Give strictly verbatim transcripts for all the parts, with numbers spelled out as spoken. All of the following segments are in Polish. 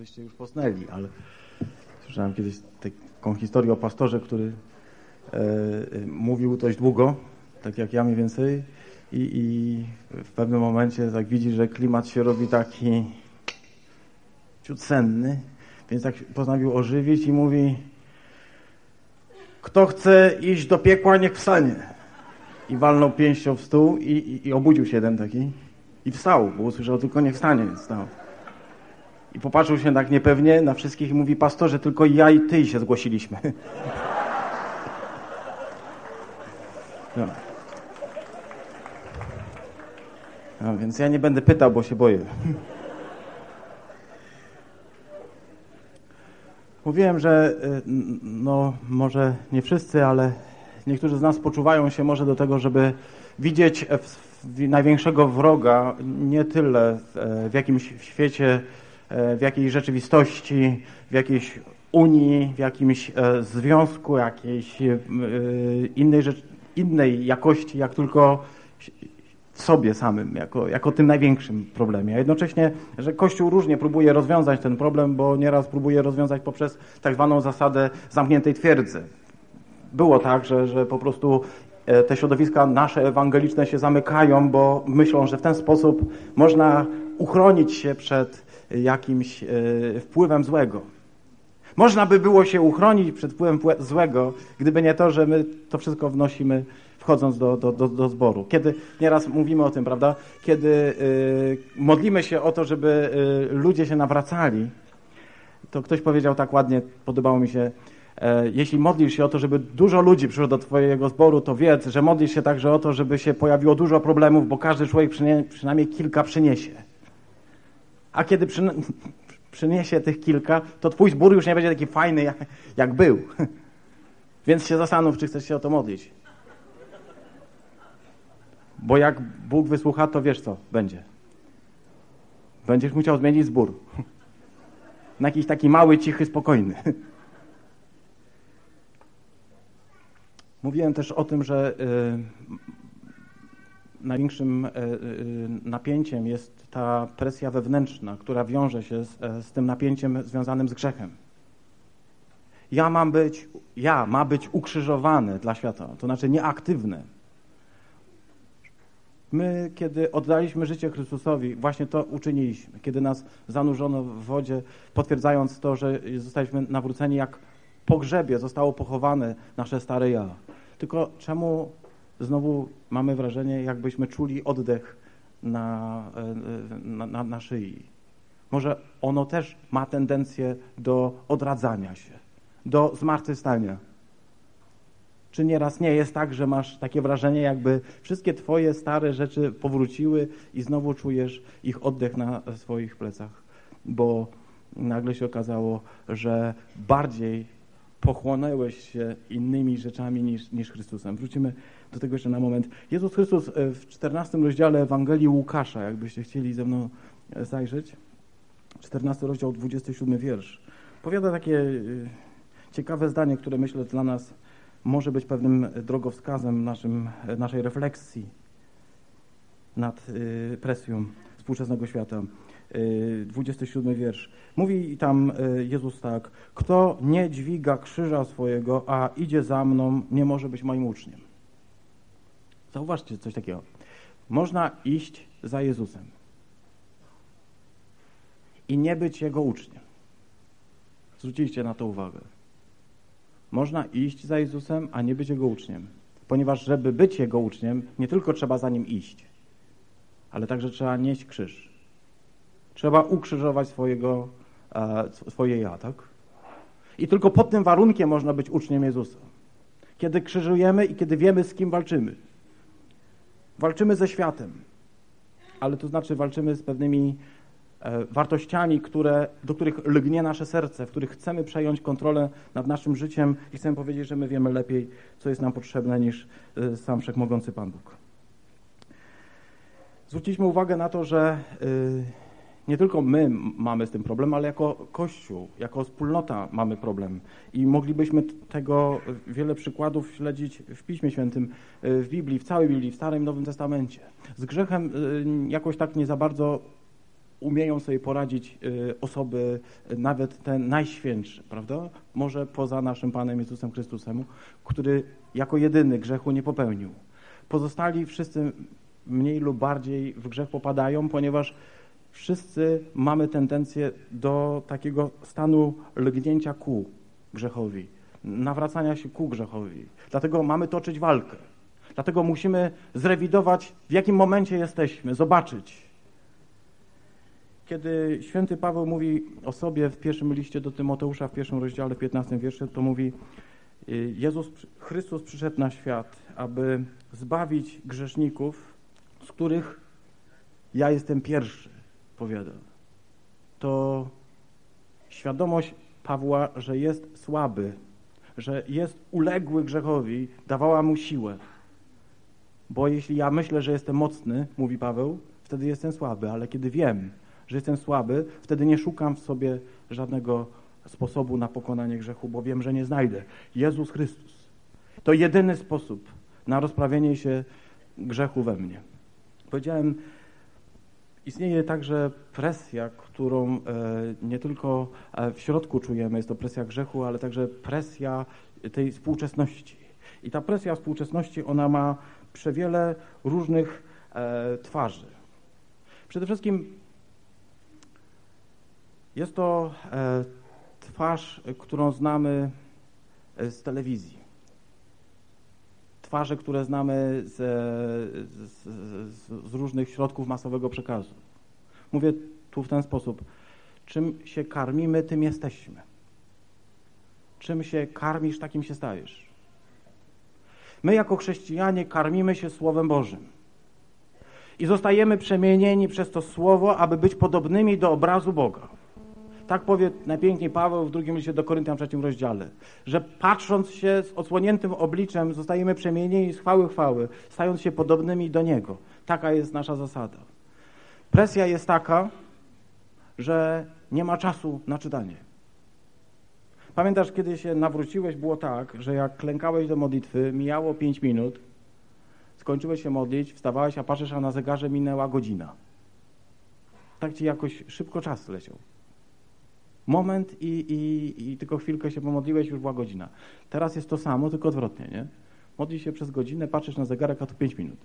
byście już posnęli, ale słyszałem kiedyś taką historię o pastorze, który e, mówił dość długo, tak jak ja mniej więcej, i, i w pewnym momencie tak widzi, że klimat się robi taki ciut senny, więc tak postanowił ożywić i mówi: kto chce iść do piekła, niech wstanie. I walnął pięścią w stół i, i, i obudził się jeden taki i wstał, bo usłyszał tylko niech wstanie, więc wstał. I popatrzył się tak niepewnie na wszystkich i mówi: pastorze, tylko ja i ty się zgłosiliśmy. No. No, więc ja nie będę pytał, bo się boję. Mówiłem, że no może nie wszyscy, ale niektórzy z nas poczuwają się może do tego, żeby widzieć w największego wroga nie tyle w jakimś świecie, w jakiejś rzeczywistości, w jakiejś unii, w jakimś związku, jakiejś innej, rzecz, innej jakości, jak tylko w sobie samym, jako, jako tym największym problemie. A jednocześnie, że Kościół różnie próbuje rozwiązać ten problem, bo nieraz próbuje rozwiązać poprzez tak zwaną zasadę zamkniętej twierdzy. Było tak, że, że po prostu te środowiska nasze ewangeliczne się zamykają, bo myślą, że w ten sposób można uchronić się przed jakimś wpływem złego. Można by było się uchronić przed wpływem złego, gdyby nie to, że my to wszystko wnosimy wchodząc do, do, do, do zboru. Kiedy nieraz mówimy o tym, prawda? Kiedy y, modlimy się o to, żeby y, ludzie się nawracali, to ktoś powiedział tak ładnie, podobało mi się: e, jeśli modlisz się o to, żeby dużo ludzi przyszło do twojego zboru, to wiedz, że modlisz się także o to, żeby się pojawiło dużo problemów, bo każdy człowiek przynie, przynajmniej kilka przyniesie. A kiedy przy, przyniesie tych kilka, to twój zbór już nie będzie taki fajny, jak, jak był. Więc się zastanów, czy chcesz się o to modlić. Bo jak Bóg wysłucha, to wiesz co będzie. Będziesz musiał zmienić zbór. Na jakiś taki mały, cichy, spokojny. Mówiłem też o tym, że y, największym y, y, napięciem jest ta presja wewnętrzna, która wiąże się z, z tym napięciem związanym z grzechem. Ja mam być, ja ma być ukrzyżowany dla świata, to znaczy nieaktywny. My, kiedy oddaliśmy życie Chrystusowi, właśnie to uczyniliśmy. Kiedy nas zanurzono w wodzie, potwierdzając to, że zostaliśmy nawróceni, jak po grzebie zostało pochowane nasze stare ja. Tylko czemu znowu mamy wrażenie, jakbyśmy czuli oddech na, na, na, na szyi? Może ono też ma tendencję do odradzania się, do zmartwychwstania. Czy nieraz nie jest tak, że masz takie wrażenie, jakby wszystkie twoje stare rzeczy powróciły i znowu czujesz ich oddech na swoich plecach, bo nagle się okazało, że bardziej pochłonęłeś się innymi rzeczami niż, niż Chrystusem. Wrócimy do tego jeszcze na moment. Jezus Chrystus w czternastym rozdziale Ewangelii Łukasza, jakbyście chcieli ze mną zajrzeć, czternasty rozdział, dwudziesty siódmy wiersz, powiada takie ciekawe zdanie, które myślę dla nas może być pewnym drogowskazem naszym, naszej refleksji nad y, presją współczesnego świata. Y, dwudziesty siódmy wiersz. Mówi tam y, Jezus tak: kto nie dźwiga krzyża swojego, a idzie za mną, nie może być moim uczniem. Zauważcie coś takiego. Można iść za Jezusem i nie być Jego uczniem. Zwróciliście na to uwagę. Można iść za Jezusem, a nie być Jego uczniem. Ponieważ żeby być Jego uczniem, nie tylko trzeba za Nim iść, ale także trzeba nieść krzyż. Trzeba ukrzyżować swojego, e, swoje ja, tak? I tylko pod tym warunkiem można być uczniem Jezusa. Kiedy krzyżujemy i kiedy wiemy, z kim walczymy. Walczymy ze światem, ale to znaczy walczymy z pewnymi wartościami, które, do których lgnie nasze serce, w których chcemy przejąć kontrolę nad naszym życiem i chcemy powiedzieć, że my wiemy lepiej, co jest nam potrzebne, niż sam wszechmogący Pan Bóg. Zwróciliśmy uwagę na to, że nie tylko my mamy z tym problem, ale jako Kościół, jako wspólnota mamy problem. I moglibyśmy tego wiele przykładów śledzić w Piśmie Świętym, w Biblii, w całej Biblii, w Starym i Nowym Testamencie. Z grzechem jakoś tak nie za bardzo umieją sobie poradzić osoby, nawet te najświętsze, prawda? Może poza naszym Panem Jezusem Chrystusem, który jako jedyny grzechu nie popełnił. Pozostali wszyscy mniej lub bardziej w grzech popadają, ponieważ wszyscy mamy tendencję do takiego stanu lgnięcia ku grzechowi, nawracania się ku grzechowi. Dlatego mamy toczyć walkę. Dlatego musimy zrewidować, w jakim momencie jesteśmy, zobaczyć. Kiedy święty Paweł mówi o sobie w pierwszym liście do Tymoteusza, w pierwszym rozdziale, w piętnastym wiersze, to mówi: Jezus Chrystus przyszedł na świat, aby zbawić grzeszników, z których ja jestem pierwszy, powiada. To świadomość Pawła, że jest słaby, że jest uległy grzechowi, dawała mu siłę. Bo jeśli ja myślę, że jestem mocny, mówi Paweł, wtedy jestem słaby, ale kiedy wiem, że jestem słaby, wtedy nie szukam w sobie żadnego sposobu na pokonanie grzechu, bo wiem, że nie znajdę. Jezus Chrystus. To jedyny sposób na rozprawienie się grzechu we mnie. Powiedziałem, istnieje także presja, którą nie tylko w środku czujemy, jest to presja grzechu, ale także presja tej współczesności. I ta presja współczesności, ona ma przewiele różnych twarzy. Przede wszystkim jest to twarz, którą znamy z telewizji. Twarze, które znamy z, z, z, z różnych środków masowego przekazu. Mówię tu w ten sposób. Czym się karmimy, tym jesteśmy. Czym się karmisz, takim się stajesz. My jako chrześcijanie karmimy się Słowem Bożym. I zostajemy przemienieni przez to Słowo, aby być podobnymi do obrazu Boga. Tak powie najpiękniej Paweł w drugim liście do Koryntian w trzecim rozdziale, że patrząc się z odsłoniętym obliczem zostajemy przemienieni z chwały chwały, stając się podobnymi do Niego. Taka jest nasza zasada. Presja jest taka, że nie ma czasu na czytanie. Pamiętasz, kiedy się nawróciłeś, było tak, że jak klękałeś do modlitwy, mijało pięć minut, skończyłeś się modlić, wstawałeś, a patrzysz, a na zegarze minęła godzina. Tak ci jakoś szybko czas leciał. Moment i, i, i tylko chwilkę się pomodliłeś, już była godzina. Teraz jest to samo, tylko odwrotnie, nie? Modlisz się przez godzinę, patrzysz na zegarek, a to pięć minut.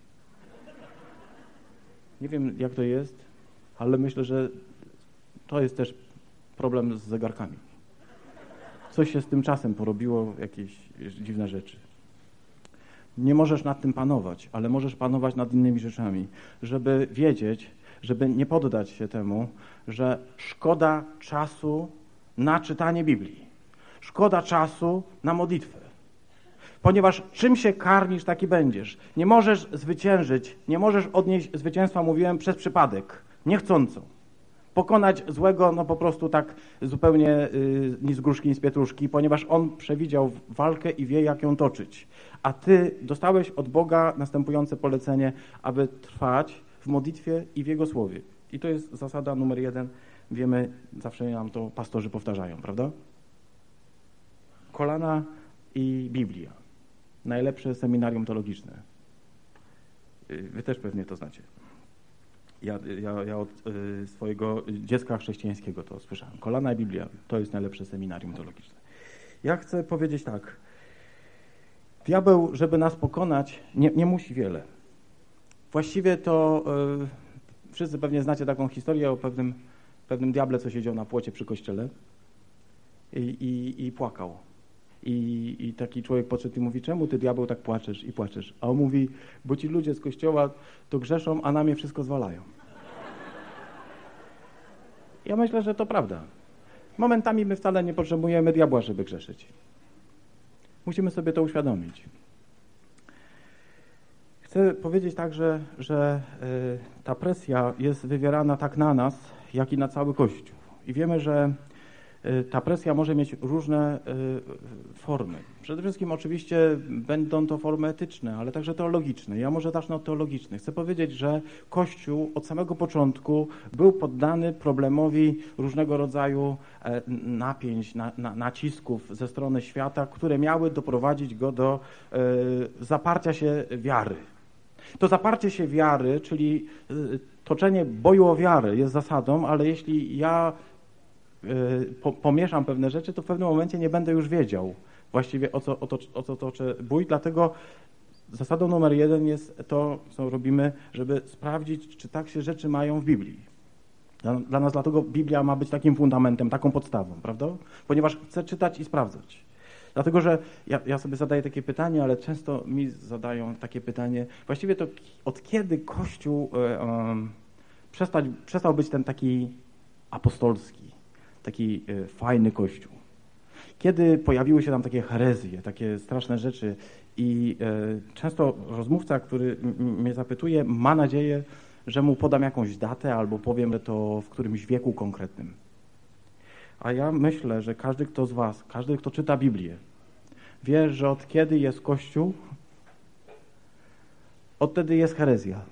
Nie wiem, jak to jest, ale myślę, że to jest też problem z zegarkami. Coś się z tym czasem porobiło, jakieś dziwne rzeczy. Nie możesz nad tym panować, ale możesz panować nad innymi rzeczami, żeby wiedzieć, żeby nie poddać się temu, że szkoda czasu na czytanie Biblii. Szkoda czasu na modlitwę. Ponieważ czym się karmisz, taki będziesz. Nie możesz zwyciężyć, nie możesz odnieść zwycięstwa, mówiłem, przez przypadek, niechcąco. Pokonać złego, no po prostu tak zupełnie yy, ni z gruszki, ni z pietruszki, ponieważ on przewidział walkę i wie, jak ją toczyć. A ty dostałeś od Boga następujące polecenie, aby trwać w modlitwie i w Jego Słowie. I to jest zasada numer jeden. Wiemy, zawsze nam to pastorzy powtarzają, prawda? Kolana i Biblia. Najlepsze seminarium teologiczne. Wy też pewnie to znacie. Ja, ja, ja od y, swojego dziecka chrześcijańskiego to słyszałem. Kolana i Biblia to jest najlepsze seminarium teologiczne. Ja chcę powiedzieć tak. Diabeł, żeby nas pokonać, nie, nie musi wiele. Właściwie to y, wszyscy pewnie znacie taką historię o pewnym, pewnym diable, co siedział na płocie przy kościele i, i, i płakał. I, I taki człowiek podszedł i mówi: czemu ty, diabeł, tak płaczesz i płaczesz? A on mówi: bo ci ludzie z kościoła to grzeszą, a na mnie wszystko zwalają. Ja myślę, że to prawda. Momentami my wcale nie potrzebujemy diabła, żeby grzeszyć. Musimy sobie to uświadomić. Chcę powiedzieć także, że y, ta presja jest wywierana tak na nas, jak i na cały Kościół. I wiemy, że y, ta presja może mieć różne y, formy. Przede wszystkim oczywiście będą to formy etyczne, ale także teologiczne. Ja może zacznę od teologicznych. Chcę powiedzieć, że Kościół od samego początku był poddany problemowi różnego rodzaju e, napięć, na, na, nacisków ze strony świata, które miały doprowadzić go do e, zaparcia się wiary. To zaparcie się wiary, czyli toczenie boju o wiarę jest zasadą, ale jeśli ja po, pomieszam pewne rzeczy, to w pewnym momencie nie będę już wiedział właściwie o co, o to, o co toczę bój, dlatego zasadą numer jeden jest to, co robimy, żeby sprawdzić, czy tak się rzeczy mają w Biblii. Dla, dla nas dlatego Biblia ma być takim fundamentem, taką podstawą, prawda? Ponieważ chcę czytać i sprawdzać. Dlatego, że ja, ja sobie zadaję takie pytanie, ale często mi zadają takie pytanie, właściwie to od kiedy Kościół e, e, przestał, przestał być ten taki apostolski, taki e, fajny Kościół? Kiedy pojawiły się tam takie herezje, takie straszne rzeczy i e, często rozmówca, który m, mnie zapytuje, ma nadzieję, że mu podam jakąś datę albo powiem, że to w którymś wieku konkretnym. A ja myślę, że każdy, kto z was, każdy, kto czyta Biblię, wie, że od kiedy jest Kościół, od wtedy jest herezja.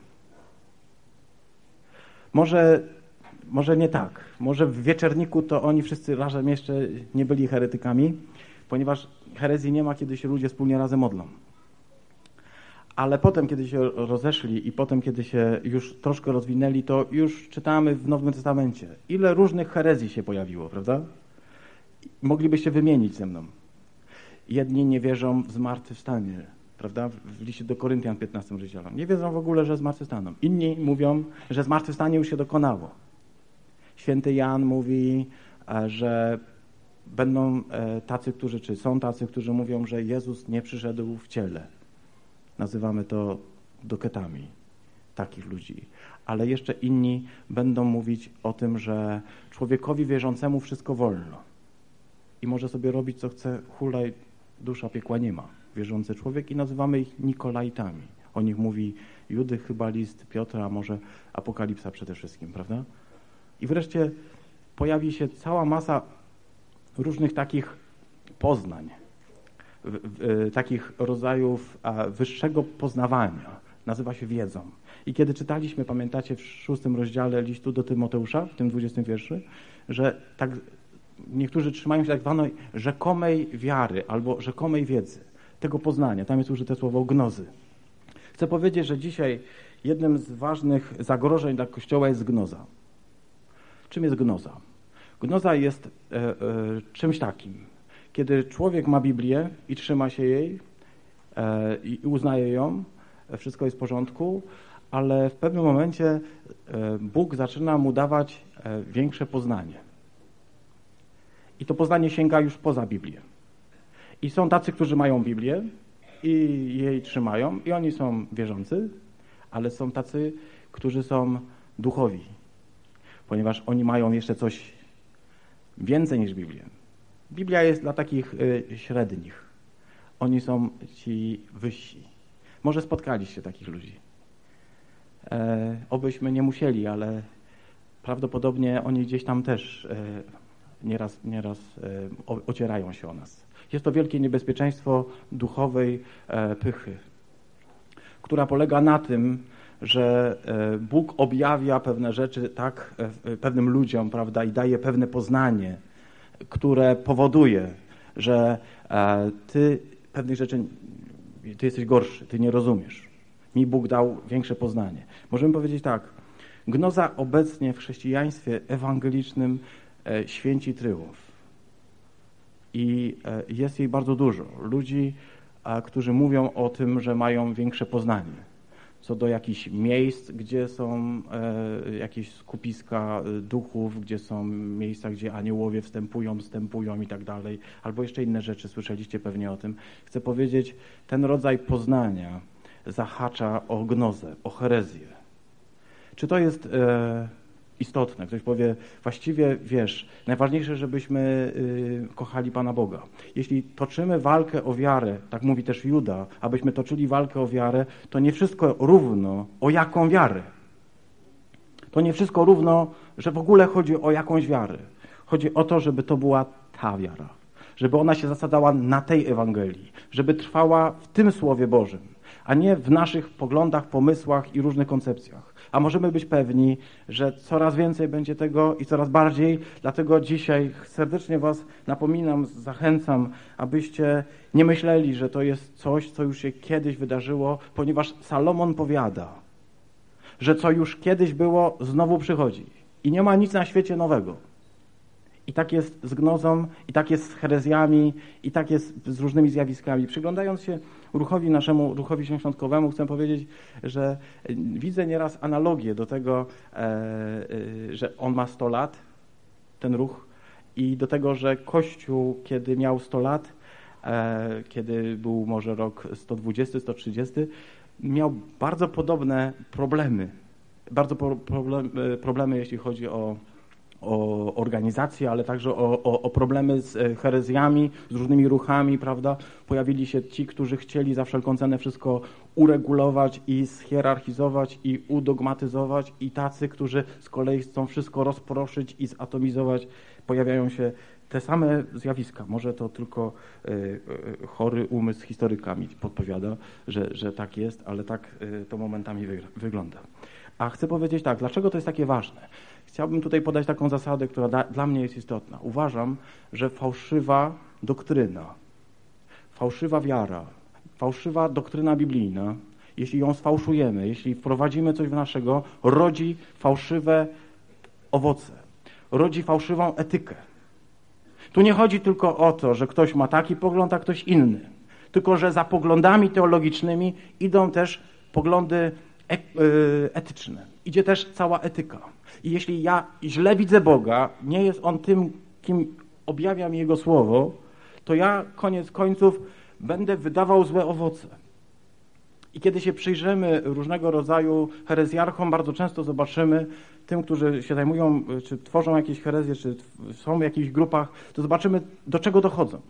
Może, może nie tak. Może w Wieczerniku to oni wszyscy razem jeszcze nie byli heretykami, ponieważ herezji nie ma, kiedy się ludzie wspólnie razem modlą. Ale potem, kiedy się rozeszli i potem, kiedy się już troszkę rozwinęli, to już czytamy w Nowym Testamencie. Ile różnych herezji się pojawiło, prawda? Moglibyście wymienić ze mną. Jedni nie wierzą w zmartwychwstanie, prawda? W liście do Koryntian w piętnastym rozdziale. Nie wierzą w ogóle, że zmartwychwstaną. Inni mówią, że zmartwychwstanie już się dokonało. Święty Jan mówi, że będą tacy, którzy, czy są tacy, którzy mówią, że Jezus nie przyszedł w ciele. Nazywamy to doketami takich ludzi. Ale jeszcze inni będą mówić o tym, że człowiekowi wierzącemu wszystko wolno. I może sobie robić, co chce, hulaj, dusza piekła nie ma. Wierzący człowiek i nazywamy ich Nikolaitami. O nich mówi Judy, chyba list Piotra, a może Apokalipsa przede wszystkim, prawda? I wreszcie pojawi się cała masa różnych takich poznań, w, w, takich rodzajów a, wyższego poznawania. Nazywa się wiedzą. I kiedy czytaliśmy, pamiętacie, w szóstym rozdziale listu do Tymoteusza, w tym dwudziestym wierszu, że tak niektórzy trzymają się tak zwanej rzekomej wiary albo rzekomej wiedzy, tego poznania. Tam jest użyte słowo gnozy. Chcę powiedzieć, że dzisiaj jednym z ważnych zagrożeń dla Kościoła jest gnoza. Czym jest gnoza? Gnoza jest e, e, czymś takim, kiedy człowiek ma Biblię i trzyma się jej e, i uznaje ją, wszystko jest w porządku, ale w pewnym momencie e, Bóg zaczyna mu dawać e, większe poznanie. I to poznanie sięga już poza Biblię. I są tacy, którzy mają Biblię i jej trzymają i oni są wierzący, ale są tacy, którzy są duchowi, ponieważ oni mają jeszcze coś więcej niż Biblię. Biblia jest dla takich y, średnich. Oni są ci wyżsi. Może spotkaliście takich ludzi. E, obyśmy nie musieli, ale prawdopodobnie oni gdzieś tam też e, nieraz, nieraz e, ocierają się o nas. Jest to wielkie niebezpieczeństwo duchowej e, pychy, która polega na tym, że e, Bóg objawia pewne rzeczy tak e, pewnym ludziom, prawda, i daje pewne poznanie, które powoduje, że e, ty pewnych rzeczy, ty jesteś gorszy, ty nie rozumiesz. Mi Bóg dał większe poznanie. Możemy powiedzieć tak, gnoza obecnie w chrześcijaństwie ewangelicznym e, święci tryumf. I e, jest jej bardzo dużo. Ludzi, a, którzy mówią o tym, że mają większe poznanie. Co do jakichś miejsc, gdzie są e, jakieś skupiska duchów, gdzie są miejsca, gdzie aniołowie wstępują, wstępują i tak dalej, albo jeszcze inne rzeczy, słyszeliście pewnie o tym. Chcę powiedzieć, ten rodzaj poznania zahacza o gnozę, o herezję. Czy to jest e, istotne? Ktoś powie, właściwie wiesz, najważniejsze, żebyśmy y, kochali Pana Boga. Jeśli toczymy walkę o wiarę, tak mówi też Juda, abyśmy toczyli walkę o wiarę, to nie wszystko równo o jaką wiarę. To nie wszystko równo, że w ogóle chodzi o jakąś wiarę. Chodzi o to, żeby to była ta wiara. Żeby ona się zasadzała na tej Ewangelii. Żeby trwała w tym Słowie Bożym. a nie w naszych poglądach, pomysłach i różnych koncepcjach. A możemy być pewni, że coraz więcej będzie tego i coraz bardziej, dlatego dzisiaj serdecznie was napominam, zachęcam, abyście nie myśleli, że to jest coś, co już się kiedyś wydarzyło, ponieważ Salomon powiada, że co już kiedyś było, znowu przychodzi. I nie ma nic na świecie nowego. I tak jest z gnozą, i tak jest z herezjami, i tak jest z różnymi zjawiskami. Przyglądając się ruchowi naszemu, ruchowi świątkowemu, chcę powiedzieć, że widzę nieraz analogię do tego, że on ma sto lat, ten ruch, i do tego, że Kościół, kiedy miał sto lat, kiedy był może rok sto dwudziesty, sto trzydziesty, miał bardzo podobne problemy. Bardzo problem, problemy, jeśli chodzi o o organizację, ale także o, o, o problemy z herezjami, z różnymi ruchami, prawda? Pojawili się ci, którzy chcieli za wszelką cenę wszystko uregulować i schierarchizować i udogmatyzować, i tacy, którzy z kolei chcą wszystko rozproszyć i zatomizować. Pojawiają się te same zjawiska. Może to tylko y, y, chory umysł historykami podpowiada, że, że tak jest, ale tak y, to momentami wygra, wygląda. A chcę powiedzieć tak, dlaczego to jest takie ważne? Chciałbym tutaj podać taką zasadę, która da, dla mnie jest istotna. Uważam, że fałszywa doktryna, fałszywa wiara, fałszywa doktryna biblijna, jeśli ją sfałszujemy, jeśli wprowadzimy coś w naszego, rodzi fałszywe owoce, rodzi fałszywą etykę. Tu nie chodzi tylko o to, że ktoś ma taki pogląd, a ktoś inny, tylko że za poglądami teologicznymi idą też poglądy etyczne. Idzie też cała etyka. I jeśli ja źle widzę Boga, nie jest On tym, kim objawia mi Jego Słowo, to ja koniec końców będę wydawał złe owoce. I kiedy się przyjrzymy różnego rodzaju herezjarchom, bardzo często zobaczymy, tym, którzy się zajmują, czy tworzą jakieś herezje, czy są w jakichś grupach, to zobaczymy, do czego dochodzą.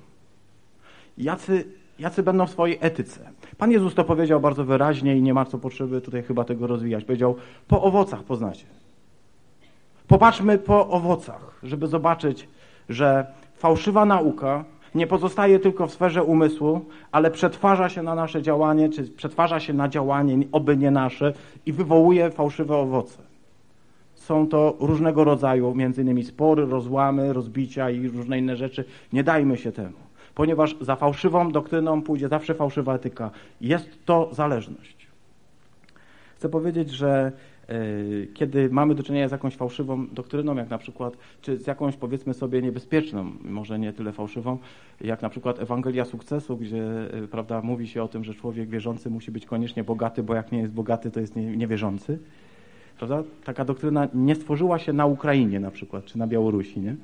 Jacy Jacy będą w swojej etyce. Pan Jezus to powiedział bardzo wyraźnie i nie ma co potrzeby tutaj chyba tego rozwijać. Powiedział, po owocach poznacie. Popatrzmy po owocach, żeby zobaczyć, że fałszywa nauka nie pozostaje tylko w sferze umysłu, ale przetwarza się na nasze działanie, czy przetwarza się na działanie, oby nie nasze, i wywołuje fałszywe owoce. Są to różnego rodzaju, między innymi spory, rozłamy, rozbicia i różne inne rzeczy. Nie dajmy się temu. Ponieważ za fałszywą doktryną pójdzie zawsze fałszywa etyka. Jest to zależność. Chcę powiedzieć, że y, kiedy mamy do czynienia z jakąś fałszywą doktryną, jak na przykład, czy z jakąś, powiedzmy sobie, niebezpieczną, może nie tyle fałszywą, jak na przykład Ewangelia Sukcesu, gdzie y, prawda, mówi się o tym, że człowiek wierzący musi być koniecznie bogaty, bo jak nie jest bogaty, to jest nie, niewierzący. Prawda? Taka doktryna nie stworzyła się na Ukrainie na przykład, czy na Białorusi, nie?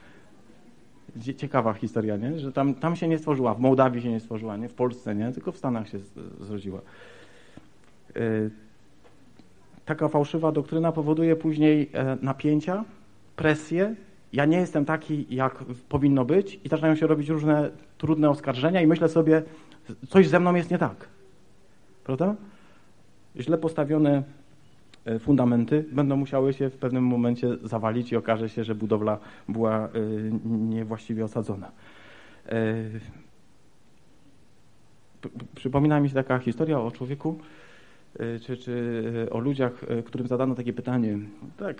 Ciekawa historia, nie? Że tam, tam się nie stworzyła, w Mołdawii się nie stworzyła, nie? W Polsce, nie? Tylko w Stanach się zrodziła. Yy, taka fałszywa doktryna powoduje później e, napięcia, presję. Ja nie jestem taki, jak powinno być, i zaczynają się robić różne trudne oskarżenia i myślę sobie, coś ze mną jest nie tak. Prawda? Źle postawione fundamenty będą musiały się w pewnym momencie zawalić i okaże się, że budowla była niewłaściwie osadzona. Przypomina mi się taka historia o człowieku, czy, czy o ludziach, którym zadano takie pytanie. Tak,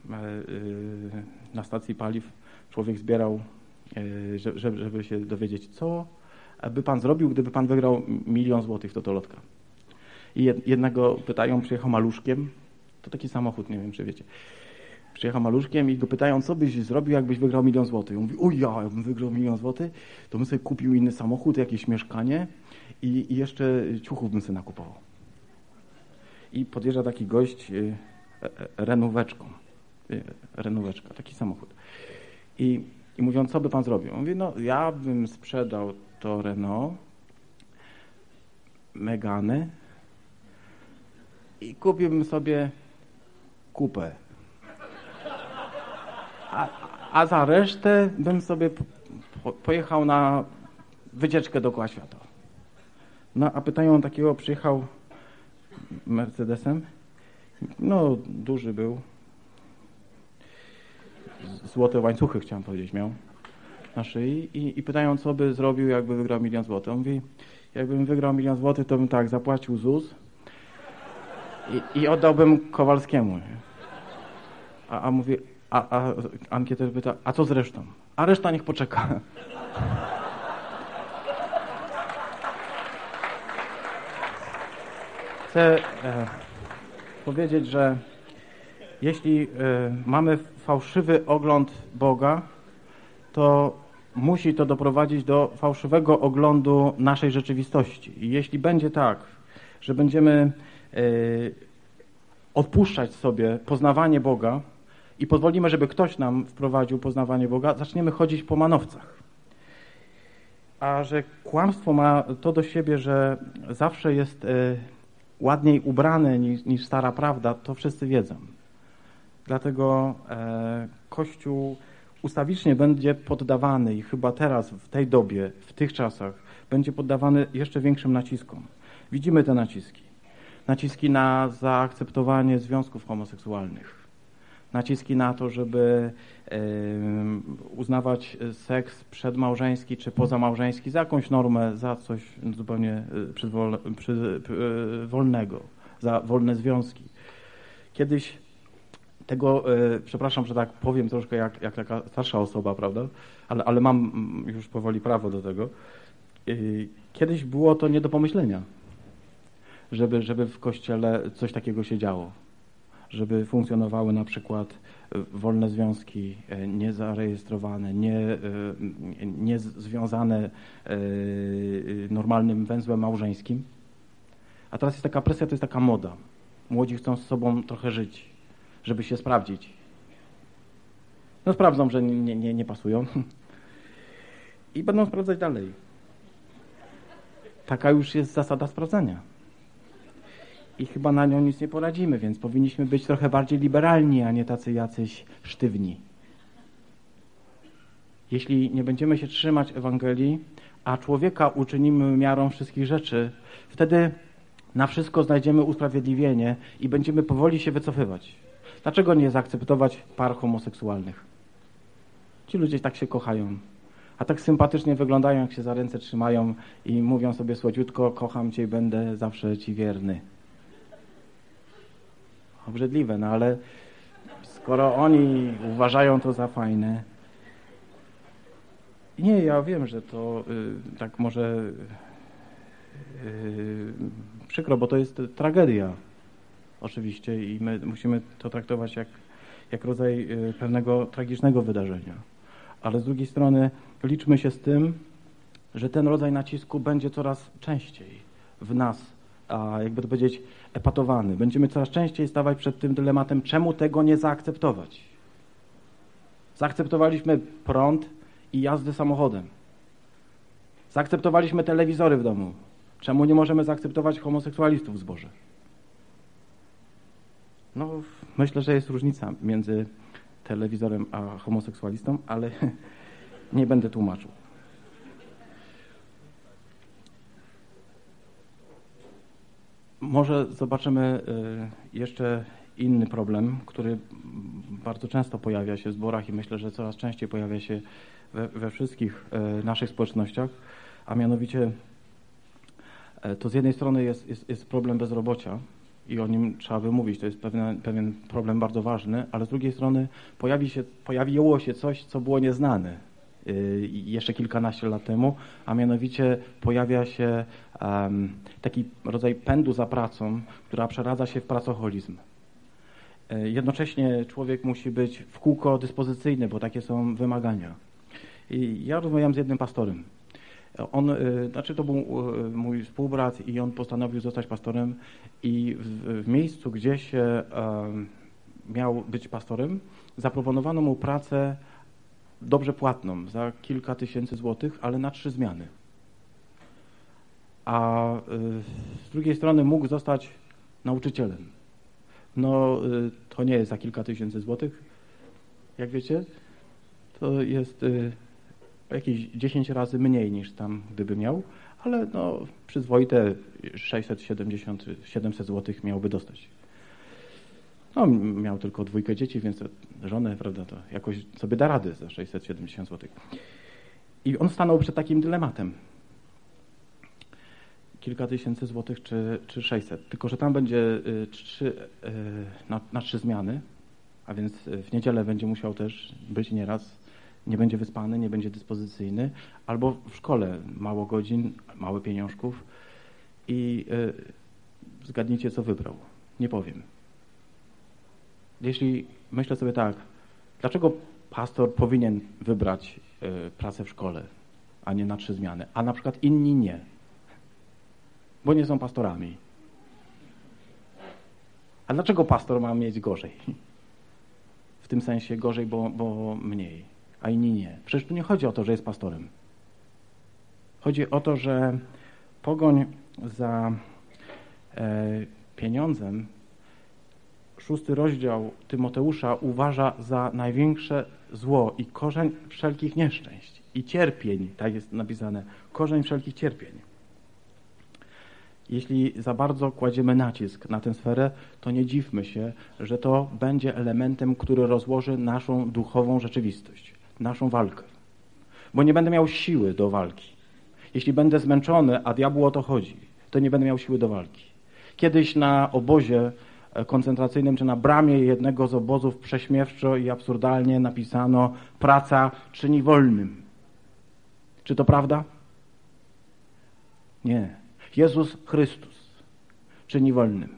na stacji paliw człowiek zbierał, żeby się dowiedzieć, co by pan zrobił, gdyby pan wygrał milion złotych w totolotka. I jednego pytają, przyjechał maluszkiem, to taki samochód, nie wiem, czy wiecie. Przyjechał maluszkiem i go pytają, co byś zrobił, jakbyś wygrał milion złotych. On mówi, o ja, jakbym wygrał milion złotych, to bym sobie kupił inny samochód, jakieś mieszkanie i, i jeszcze ciuchów bym sobie nakupował. I podjeżdża taki gość y, renóweczką, y, renóweczka, taki samochód. I, i mówią, co by pan zrobił? On mówi, no ja bym sprzedał to Renault, Megane, i kupiłbym sobie kupę. A, a za resztę bym sobie po, pojechał na wycieczkę dookoła świata. No a pytają takiego, przyjechał Mercedesem. No, duży był. Złote łańcuchy, chciałem powiedzieć, miał na szyi. I, i pytają, co by zrobił, jakby wygrał milion złotych. On mówi, Jakbym wygrał milion złotych, to bym tak zapłacił ZUS i, i oddałbym Kowalskiemu. Nie? A, a mówi, a, a ankieter pyta, a co z resztą? A reszta niech poczeka. Chcę e, powiedzieć, że jeśli e, mamy fałszywy ogląd Boga, to musi to doprowadzić do fałszywego oglądu naszej rzeczywistości. I jeśli będzie tak, że będziemy e, odpuszczać sobie poznawanie Boga i pozwolimy, żeby ktoś nam wprowadził poznawanie Boga, zaczniemy chodzić po manowcach. A że kłamstwo ma to do siebie, że zawsze jest e, ładniej ubrane niż, niż stara prawda, to wszyscy wiedzą. Dlatego e, Kościół ustawicznie będzie poddawany i chyba teraz, w tej dobie, w tych czasach, będzie poddawany jeszcze większym naciskom. Widzimy te naciski. Naciski na zaakceptowanie związków homoseksualnych. Naciski na to, żeby e, uznawać seks przedmałżeński czy pozamałżeński za jakąś normę, za coś zupełnie przyzwol, przy, przy, wolnego, za wolne związki. Kiedyś tego, e, przepraszam, że tak powiem troszkę jak, jak taka starsza osoba, prawda, ale, ale mam już powoli prawo do tego. E, kiedyś było to nie do pomyślenia, żeby, żeby w Kościele coś takiego się działo. Żeby funkcjonowały na przykład wolne związki, niezarejestrowane, nie, nie związane normalnym węzłem małżeńskim. A teraz jest taka presja, to jest taka moda. Młodzi chcą z sobą trochę żyć, żeby się sprawdzić. No sprawdzą, że nie, nie, nie pasują i będą sprawdzać dalej. Taka już jest zasada sprawdzania. I chyba na nią nic nie poradzimy, więc powinniśmy być trochę bardziej liberalni, a nie tacy jacyś sztywni. Jeśli nie będziemy się trzymać Ewangelii, a człowieka uczynimy miarą wszystkich rzeczy, wtedy na wszystko znajdziemy usprawiedliwienie i będziemy powoli się wycofywać. Dlaczego nie zaakceptować par homoseksualnych? Ci ludzie tak się kochają, a tak sympatycznie wyglądają, jak się za ręce trzymają i mówią sobie słodziutko, kocham cię i będę zawsze ci wierny. Obrzydliwe, no ale skoro oni uważają to za fajne. Nie, ja wiem, że to y, tak może y, przykro, bo to jest tragedia oczywiście i my musimy to traktować jak, jak rodzaj y, pewnego tragicznego wydarzenia. Ale z drugiej strony liczmy się z tym, że ten rodzaj nacisku będzie coraz częściej w nas, a jakby to powiedzieć, epatowany. Będziemy coraz częściej stawać przed tym dylematem, czemu tego nie zaakceptować. Zaakceptowaliśmy prąd i jazdę samochodem. Zaakceptowaliśmy telewizory w domu. Czemu nie możemy zaakceptować homoseksualistów w zborze? No, myślę, że jest różnica między telewizorem a homoseksualistą, ale nie będę tłumaczył. Może zobaczymy jeszcze inny problem, który bardzo często pojawia się w zborach i myślę, że coraz częściej pojawia się we, we wszystkich naszych społecznościach, a mianowicie to z jednej strony jest, jest, jest problem bezrobocia i o nim trzeba by mówić, to jest pewien, pewien problem bardzo ważny, ale z drugiej strony pojawi się, pojawiło się coś, co było nieznane jeszcze kilkanaście lat temu, a mianowicie pojawia się um, taki rodzaj pędu za pracą, która przeradza się w pracoholizm. Jednocześnie człowiek musi być w kółko dyspozycyjny, bo takie są wymagania. I ja rozmawiałem z jednym pastorem. On, znaczy to był mój współbrat i on postanowił zostać pastorem i w, w miejscu, gdzie się um, miał być pastorem, zaproponowano mu pracę dobrze płatną, za kilka tysięcy złotych, ale na trzy zmiany. A y, z drugiej strony mógł zostać nauczycielem. No, y, to nie jest za kilka tysięcy złotych, jak wiecie. To jest y, jakieś dziesięć razy mniej niż tam, gdyby miał, ale no, przyzwoite sześćset siedemdziesiąt siedemset złotych miałby dostać. No, miał tylko dwójkę dzieci, więc żonę, prawda, to jakoś sobie da rady za sześćset siedemdziesiąt złotych. I on stanął przed takim dylematem. kilka tysięcy złotych czy, czy sześćset. Tylko że tam będzie y, trzy, y, na, na trzy zmiany, a więc w niedzielę będzie musiał też być nieraz, nie będzie wyspany, nie będzie dyspozycyjny, albo w szkole mało godzin, mało pieniążków i y, zgadnijcie, co wybrał. Nie powiem. Jeśli myślę sobie tak, dlaczego pastor powinien wybrać y, pracę w szkole, a nie na trzy zmiany, a na przykład inni nie, bo nie są pastorami. A dlaczego pastor ma mieć gorzej? W tym sensie gorzej, bo, bo mniej, a inni nie. Przecież tu nie chodzi o to, że jest pastorem. Chodzi o to, że pogoń za e, pieniądzem, szósty rozdział Tymoteusza uważa za największe zło i korzeń wszelkich nieszczęść i cierpień, tak jest napisane, korzeń wszelkich cierpień. Jeśli za bardzo kładziemy nacisk na tę sferę, to nie dziwmy się, że to będzie elementem, który rozłoży naszą duchową rzeczywistość, naszą walkę. Bo nie będę miał siły do walki. Jeśli będę zmęczony, a diabłu o to chodzi, to nie będę miał siły do walki. Kiedyś na obozie koncentracyjnym, czy na bramie jednego z obozów prześmiewczo i absurdalnie napisano: praca czyni wolnym. Czy to prawda? Nie. Jezus Chrystus czyni wolnym.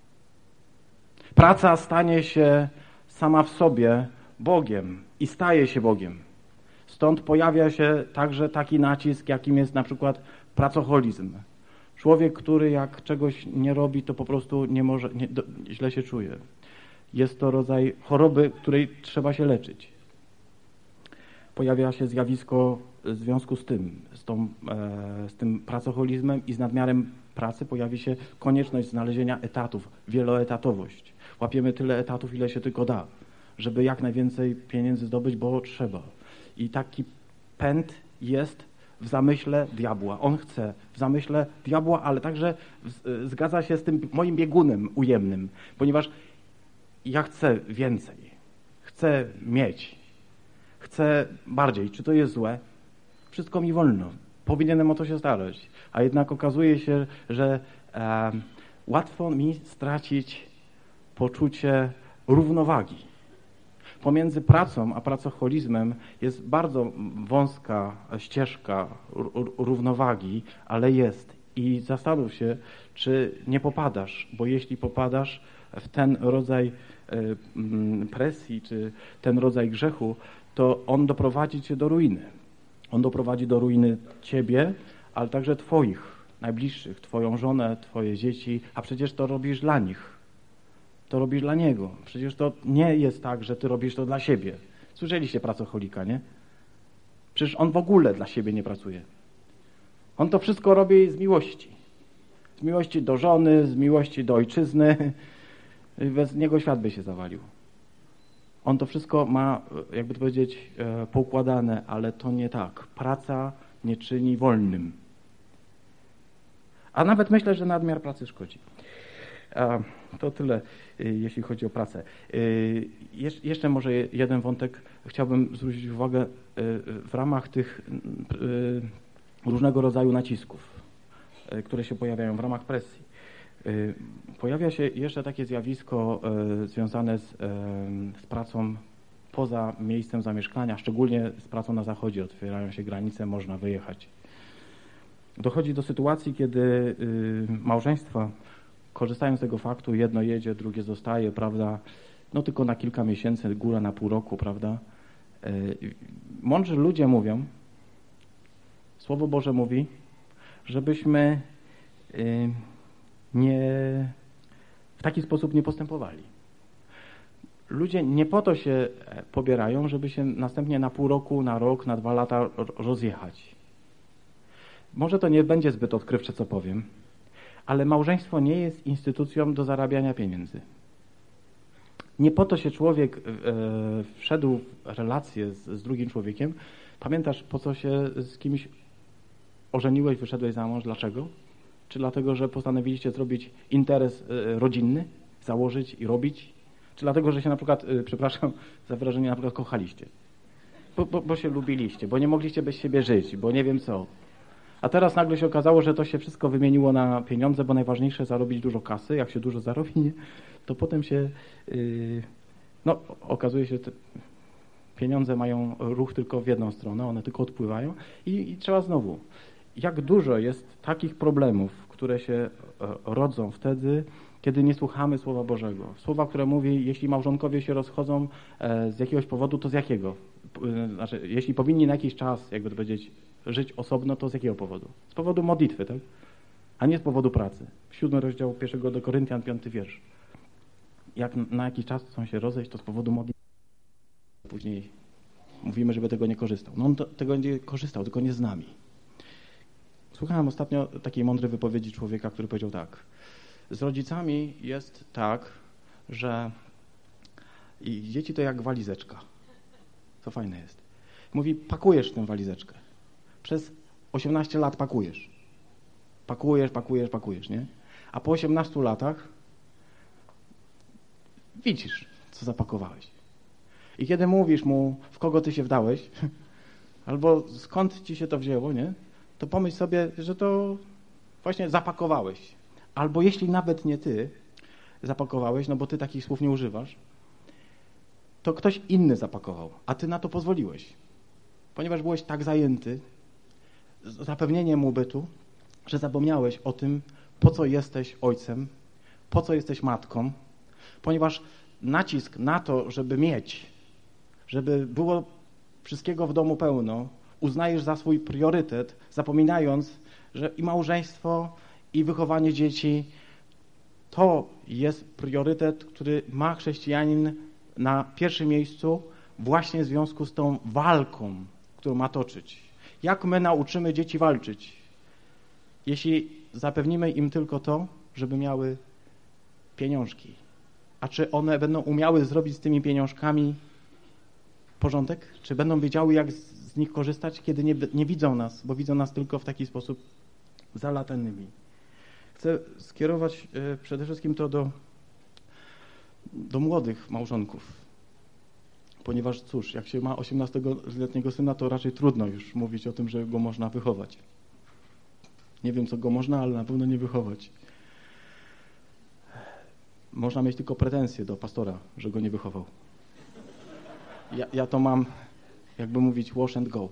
Praca stanie się sama w sobie Bogiem i staje się Bogiem. Stąd pojawia się także taki nacisk, jakim jest na przykład pracoholizm. Człowiek, który jak czegoś nie robi, to po prostu nie może, nie, do, źle się czuje. Jest to rodzaj choroby, której trzeba się leczyć. Pojawia się zjawisko w związku z tym, z, tą, e, z tym pracoholizmem i z nadmiarem pracy pojawi się konieczność znalezienia etatów, wieloetatowość. Łapiemy tyle etatów, ile się tylko da, żeby jak najwięcej pieniędzy zdobyć, bo trzeba. I taki pęd jest w zamyśle diabła. On chce w zamyśle diabła, ale także w, zgadza się z tym moim biegunem ujemnym, ponieważ ja chcę więcej, chcę mieć, chcę bardziej. Czy to jest złe? Wszystko mi wolno. Powinienem o to się starać. A jednak okazuje się, że e, łatwo mi stracić poczucie równowagi. Pomiędzy pracą a pracoholizmem jest bardzo wąska ścieżka równowagi, ale jest. I zastanów się, czy nie popadasz, bo jeśli popadasz w ten rodzaj presji, czy ten rodzaj grzechu, to on doprowadzi cię do ruiny. On doprowadzi do ruiny ciebie, ale także twoich najbliższych, twoją żonę, twoje dzieci, a przecież to robisz dla nich. To robisz dla niego. Przecież to nie jest tak, że ty robisz to dla siebie. Słyszeliście pracoholika, nie? Przecież on w ogóle dla siebie nie pracuje. On to wszystko robi z miłości. Z miłości do żony, z miłości do ojczyzny. Bez niego świat by się zawalił. On to wszystko ma, jakby to powiedzieć, poukładane, ale to nie tak. Praca nie czyni wolnym. A nawet myślę, że nadmiar pracy szkodzi. A to tyle, jeśli chodzi o pracę. Jesz jeszcze może jeden wątek chciałbym zwrócić uwagę w ramach tych różnego rodzaju nacisków, które się pojawiają w ramach presji. Pojawia się jeszcze takie zjawisko związane z, z pracą poza miejscem zamieszkania, szczególnie z pracą na zachodzie. Otwierają się granice, można wyjechać. Dochodzi do sytuacji, kiedy małżeństwa korzystają z tego faktu, jedno jedzie, drugie zostaje, prawda, no tylko na kilka miesięcy, góra na pół roku, prawda. Mądrzy ludzie mówią, Słowo Boże mówi, żebyśmy nie, w taki sposób nie postępowali. Ludzie nie po to się pobierają, żeby się następnie na pół roku, na rok, na dwa lata rozjechać. Może to nie będzie zbyt odkrywcze, co powiem, ale małżeństwo nie jest instytucją do zarabiania pieniędzy. Nie po to się człowiek e, wszedł w relację z, z drugim człowiekiem. Pamiętasz, po co się z kimś ożeniłeś, wyszedłeś za mąż? Dlaczego? Czy dlatego, że postanowiliście zrobić interes e, rodzinny, założyć i robić? Czy dlatego, że się na przykład, e, przepraszam za wyrażenie, na przykład kochaliście? Bo, bo, bo się lubiliście, bo nie mogliście bez siebie żyć, bo nie wiem co. A teraz nagle się okazało, że to się wszystko wymieniło na pieniądze, bo najważniejsze zarobić dużo kasy. Jak się dużo zarobi, nie, to potem się, yy, no okazuje się, że pieniądze mają ruch tylko w jedną stronę, one tylko odpływają i, i trzeba znowu. Jak dużo jest takich problemów, które się e, rodzą wtedy, kiedy nie słuchamy Słowa Bożego. Słowa, które mówi, jeśli małżonkowie się rozchodzą e, z jakiegoś powodu, to z jakiego? E, znaczy, jeśli powinni na jakiś czas, jakby to powiedzieć, żyć osobno, to z jakiego powodu? Z powodu modlitwy, tak? A nie z powodu pracy. Siódmy rozdział pierwszego do Koryntian, piąty wiersz. Jak na jakiś czas chcą się rozejść, to z powodu modlitwy. Później mówimy, żeby tego nie korzystał. No on to, tego nie korzystał, tylko nie z nami. Słuchałem ostatnio takiej mądrej wypowiedzi człowieka, który powiedział tak. Z rodzicami jest tak, że i dzieci to jak walizeczka. Co fajne jest. Mówi, pakujesz tę walizeczkę. Przez osiemnaście lat pakujesz. Pakujesz, pakujesz, pakujesz, nie? A po osiemnastu latach widzisz, co zapakowałeś. I kiedy mówisz mu, w kogo ty się wdałeś, albo skąd ci się to wzięło, nie? To pomyśl sobie, że to właśnie zapakowałeś. Albo jeśli nawet nie ty zapakowałeś, no bo ty takich słów nie używasz, to ktoś inny zapakował, a ty na to pozwoliłeś. Ponieważ byłeś tak zajęty zapewnieniem mu bytu, że zapomniałeś o tym, po co jesteś ojcem, po co jesteś matką, ponieważ nacisk na to, żeby mieć, żeby było wszystkiego w domu pełno, uznajesz za swój priorytet, zapominając, że i małżeństwo, i wychowanie dzieci to jest priorytet, który ma chrześcijanin na pierwszym miejscu właśnie w związku z tą walką, którą ma toczyć. Jak my nauczymy dzieci walczyć, jeśli zapewnimy im tylko to, żeby miały pieniążki? A czy one będą umiały zrobić z tymi pieniążkami porządek? Czy będą wiedziały, jak z nich korzystać, kiedy nie, nie widzą nas, bo widzą nas tylko w taki sposób zalatanymi? Chcę skierować y, przede wszystkim to do, do młodych małżonków. Ponieważ cóż, jak się ma osiemnastoletniego syna, to raczej trudno już mówić o tym, że go można wychować. Nie wiem, co go można, ale na pewno nie wychować. Można mieć tylko pretensje do pastora, że go nie wychował. Ja, ja to mam, jakby mówić, wash and go.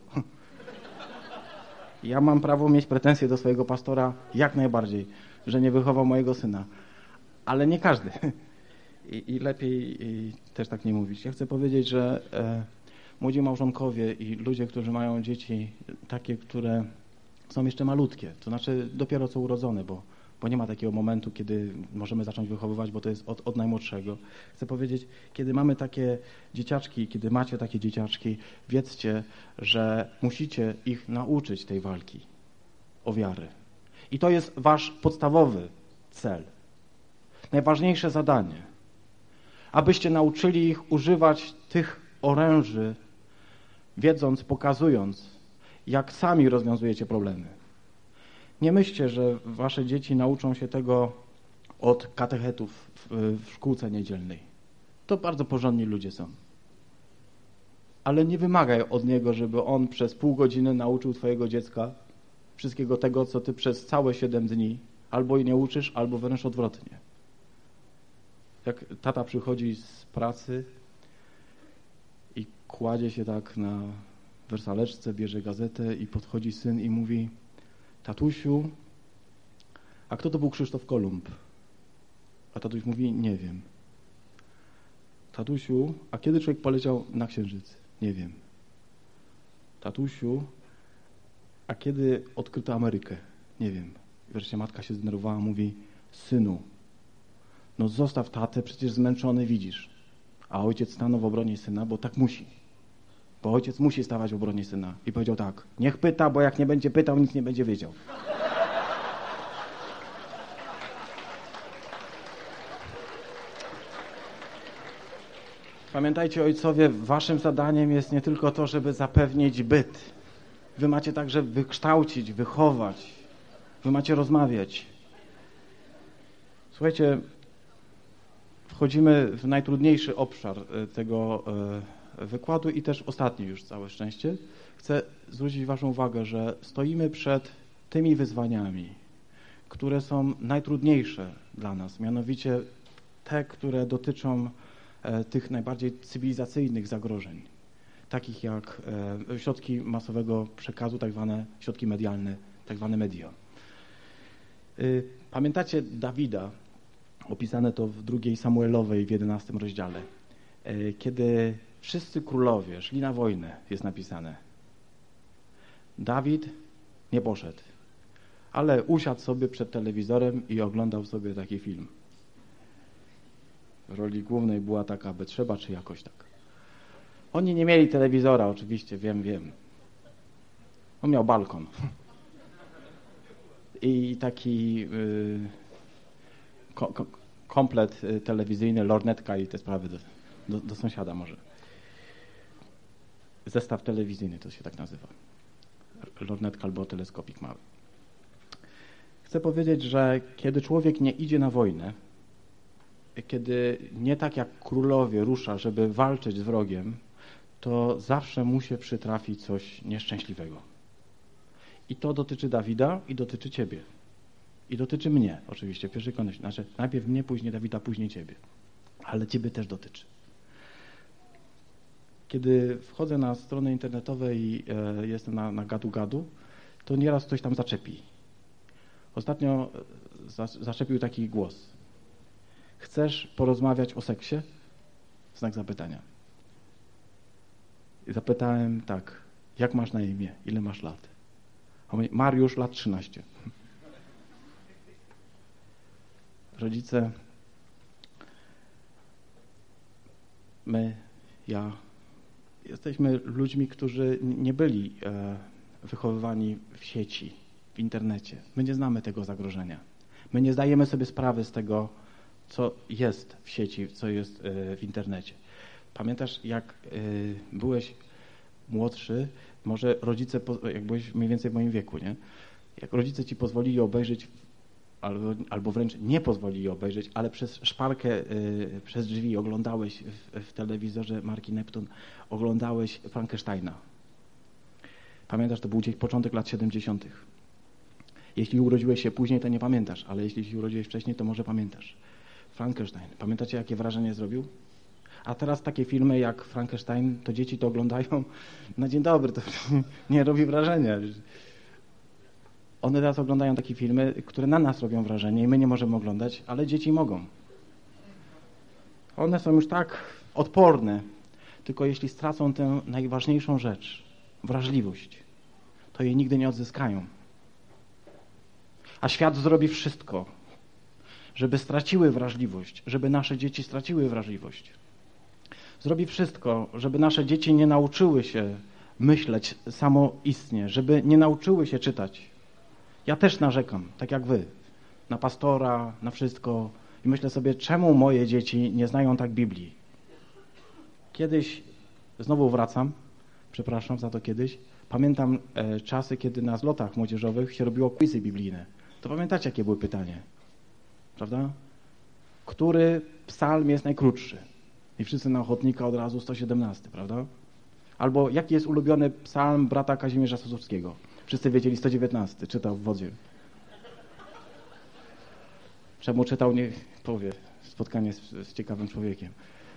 Ja mam prawo mieć pretensje do swojego pastora jak najbardziej, że nie wychował mojego syna. Ale nie każdy. I, i lepiej i też tak nie mówić. Ja chcę powiedzieć, że e, młodzi małżonkowie i ludzie, którzy mają dzieci takie, które są jeszcze malutkie, to znaczy dopiero co urodzone, bo, bo nie ma takiego momentu, kiedy możemy zacząć wychowywać, bo to jest od, od najmłodszego. Chcę powiedzieć, kiedy mamy takie dzieciaczki, kiedy macie takie dzieciaczki, wiedzcie, że musicie ich nauczyć tej walki o wiarę. I to jest wasz podstawowy cel. Najważniejsze zadanie. Abyście nauczyli ich używać tych oręży, wiedząc, pokazując, jak sami rozwiązujecie problemy. Nie myślcie, że wasze dzieci nauczą się tego od katechetów w, w szkółce niedzielnej. To bardzo porządni ludzie są. Ale nie wymagaj od niego, żeby on przez pół godziny nauczył twojego dziecka wszystkiego tego, co ty przez całe siedem dni albo nie uczysz, albo wręcz odwrotnie. Jak tata przychodzi z pracy i kładzie się tak na wersaleczce, bierze gazetę i podchodzi syn i mówi: tatusiu, a kto to był Krzysztof Kolumb? A tatuś mówi: nie wiem. Tatusiu, a kiedy człowiek poleciał na Księżyc? Nie wiem. Tatusiu, a kiedy odkryto Amerykę? Nie wiem. I wreszcie matka się zdenerwowała, mówi: synu, no zostaw tatę, przecież zmęczony widzisz. A ojciec stanął w obronie syna, bo tak musi. Bo ojciec musi stawać w obronie syna. I powiedział tak: niech pyta, bo jak nie będzie pytał, nic nie będzie wiedział. Pamiętajcie, ojcowie, waszym zadaniem jest nie tylko to, żeby zapewnić byt. Wy macie także wykształcić, wychować. Wy macie rozmawiać. Słuchajcie, wchodzimy w najtrudniejszy obszar tego wykładu i też ostatni już, całe szczęście. Chcę zwrócić waszą uwagę, że stoimy przed tymi wyzwaniami, które są najtrudniejsze dla nas, mianowicie te, które dotyczą e, tych najbardziej cywilizacyjnych zagrożeń, takich jak e, środki masowego przekazu, tak zwane środki medialne, tak zwane media. Y, pamiętacie Dawida, opisane to w drugiej Samuelowej w jedenastym rozdziale, y, kiedy wszyscy królowie szli na wojnę, jest napisane. Dawid nie poszedł, ale usiadł sobie przed telewizorem i oglądał sobie taki film. W roli głównej była taka Betrzeba, czy jakoś tak. Oni nie mieli telewizora, oczywiście, wiem, wiem. On miał balkon. I taki y, ko, ko, komplet telewizyjny, lornetka i te sprawy do, do, do sąsiada może. Zestaw telewizyjny to się tak nazywa. Lornetka albo teleskopik mały. Chcę powiedzieć, że kiedy człowiek nie idzie na wojnę, kiedy nie tak jak królowie rusza, żeby walczyć z wrogiem, to zawsze mu się przytrafi coś nieszczęśliwego. I to dotyczy Dawida i dotyczy ciebie. I dotyczy mnie, oczywiście, w pierwszej kolejności. Znaczy, najpierw mnie, później Dawida, później ciebie. Ale ciebie też dotyczy. Kiedy wchodzę na strony internetowe i e, jestem na, na gadu-gadu, to nieraz ktoś tam zaczepi. Ostatnio za, zaczepił taki głos. Chcesz porozmawiać o seksie? Znak zapytania. I zapytałem tak, jak masz na imię? Ile masz lat? A mówi, Mariusz, lat trzynaście. Rodzice, my, ja, jesteśmy ludźmi, którzy nie byli e, wychowywani w sieci, w internecie. My nie znamy tego zagrożenia. My nie zdajemy sobie sprawy z tego, co jest w sieci, co jest e, w internecie. Pamiętasz, jak e, byłeś młodszy, może rodzice, jak byłeś mniej więcej w moim wieku, nie? Jak rodzice ci pozwolili obejrzeć, albo, albo wręcz nie pozwolili obejrzeć, ale przez szparkę, y, przez drzwi oglądałeś w, w telewizorze marki Neptun, oglądałeś Frankensteina. Pamiętasz, to był gdzieś początek lat siedemdziesiątych. Jeśli urodziłeś się później, to nie pamiętasz, ale jeśli się urodziłeś wcześniej, to może pamiętasz. Frankenstein. Pamiętacie, jakie wrażenie zrobił? A teraz takie filmy jak Frankenstein, to dzieci to oglądają na dzień dobry, to nie robi wrażenia. One teraz oglądają takie filmy, które na nas robią wrażenie i my nie możemy oglądać, ale dzieci mogą. One są już tak odporne, tylko jeśli stracą tę najważniejszą rzecz, wrażliwość, to jej nigdy nie odzyskają. A świat zrobi wszystko, żeby straciły wrażliwość, żeby nasze dzieci straciły wrażliwość. Zrobi wszystko, żeby nasze dzieci nie nauczyły się myśleć samoistnie, żeby nie nauczyły się czytać. Ja też narzekam, tak jak wy, na pastora, na wszystko i myślę sobie, czemu moje dzieci nie znają tak Biblii. Kiedyś, znowu wracam, przepraszam za to kiedyś, pamiętam e, czasy, kiedy na zlotach młodzieżowych się robiło quizy biblijne. To pamiętacie, jakie były pytanie? Prawda? Który psalm jest najkrótszy? I wszyscy na ochotnika od razu sto siedemnasty, prawda? Albo jaki jest ulubiony psalm brata Kazimierza Sosowskiego? Wszyscy wiedzieli sto dziewiętnasty, czytał w wodzie. Czemu czytał, niech powie. Spotkanie z, z ciekawym człowiekiem.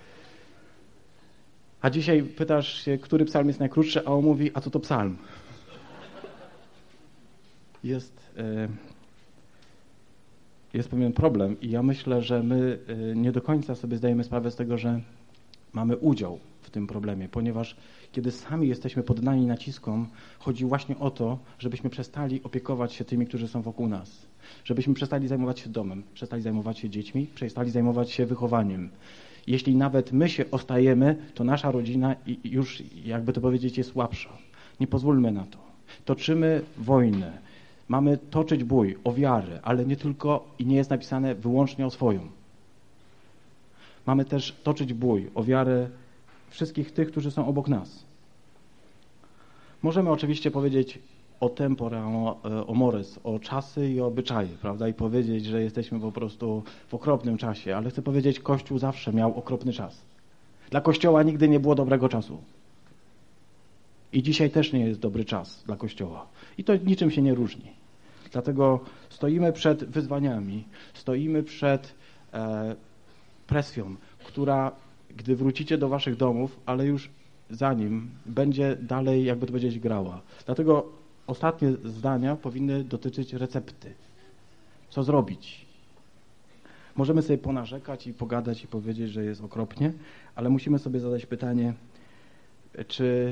A dzisiaj pytasz się, który psalm jest najkrótszy, a on mówi, a co to psalm? Jest, e, jest pewien problem i ja myślę, że my e, nie do końca sobie zdajemy sprawę z tego, że mamy udział w tym problemie, ponieważ kiedy sami jesteśmy poddani naciskom, chodzi właśnie o to, żebyśmy przestali opiekować się tymi, którzy są wokół nas. Żebyśmy przestali zajmować się domem, przestali zajmować się dziećmi, przestali zajmować się wychowaniem. Jeśli nawet my się ostajemy, to nasza rodzina już, jakby to powiedzieć, jest słabsza. Nie pozwólmy na to. Toczymy wojnę. Mamy toczyć bój o wiarę, ale nie tylko i nie jest napisane wyłącznie o swoją. Mamy też toczyć bój o wiarę wszystkich tych, którzy są obok nas. Możemy oczywiście powiedzieć o tempora, o, o mores, o czasy i o obyczaje, prawda? I powiedzieć, że jesteśmy po prostu w okropnym czasie, ale chcę powiedzieć, Kościół zawsze miał okropny czas. Dla Kościoła nigdy nie było dobrego czasu. I dzisiaj też nie jest dobry czas dla Kościoła. I to niczym się nie różni. Dlatego stoimy przed wyzwaniami, stoimy przed e, presją, która, gdy wrócicie do waszych domów, ale już zanim, będzie dalej, jakby to powiedzieć, grała. Dlatego ostatnie zdania powinny dotyczyć recepty. Co zrobić? Możemy sobie ponarzekać i pogadać i powiedzieć, że jest okropnie, ale musimy sobie zadać pytanie, czy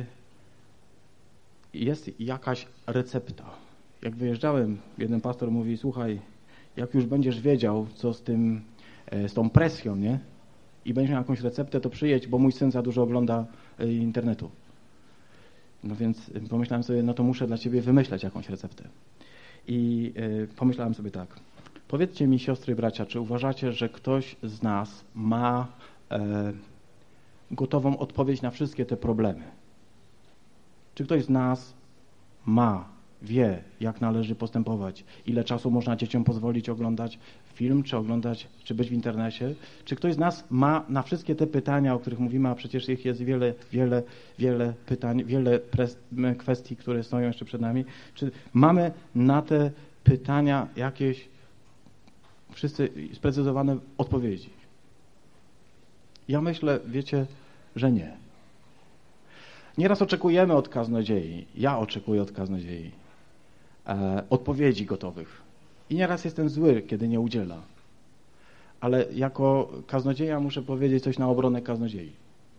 jest jakaś recepta. Jak wyjeżdżałem, jeden pastor mówi, słuchaj, jak już będziesz wiedział, co z tym, z tą presją, nie? I będziesz miał jakąś receptę, to przyjedź, bo mój syn za dużo ogląda internetu. No więc pomyślałem sobie, no to muszę dla ciebie wymyśleć jakąś receptę. I y, pomyślałem sobie tak. Powiedzcie mi, siostry i bracia, czy uważacie, że ktoś z nas ma e, gotową odpowiedź na wszystkie te problemy? Czy ktoś z nas ma, wie, jak należy postępować? Ile czasu można dzieciom pozwolić oglądać film, czy oglądać, czy być w internecie? Czy ktoś z nas ma na wszystkie te pytania, o których mówimy, a przecież ich jest wiele, wiele, wiele pytań, wiele kwestii, które stoją jeszcze przed nami. Czy mamy na te pytania jakieś wszyscy sprecyzowane odpowiedzi? Ja myślę, wiecie, że nie. Nieraz oczekujemy od kaznodziei, ja oczekuję od kaznodziei e, odpowiedzi gotowych. I nieraz jestem zły, kiedy nie udziela. Ale jako kaznodzieja muszę powiedzieć coś na obronę kaznodziei.